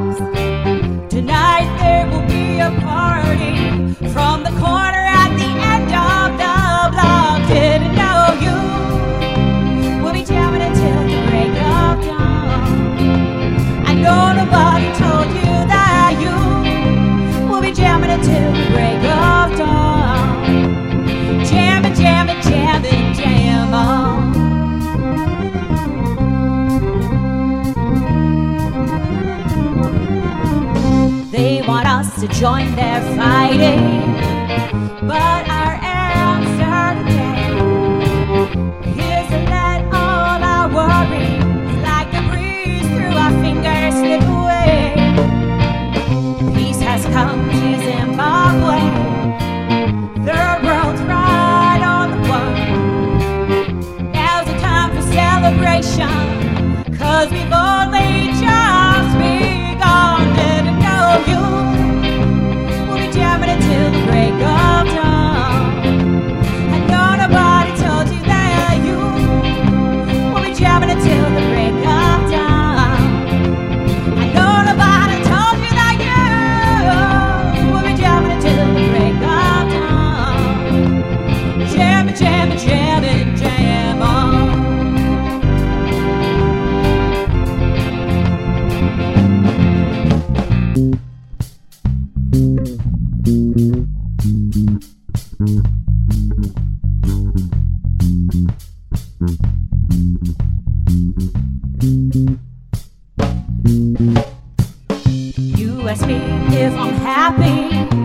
songs. Tonight there will be a party from the corner at the end of the block. Didn't know you will be jamming until the break of dawn. I know nobody told you that you will be jamming until the break of dawn. Jamming, jamming, jamming, jam on. They want us to join their fighting, but our answer today is to let all our worries, like the breeze through our fingers, slip away. Peace has come to Zimbabwe. Third world's right on the one. Now's the time for celebration, 'cause we've only just begun. Didn't know you will be jamming until the break of dawn. I know nobody told you that you will be jamming until the break of dawn. I know nobody told you that you will be jamming until the break of dawn. Jamming, jamming, jamming, jam on. You ask me if I'm happy.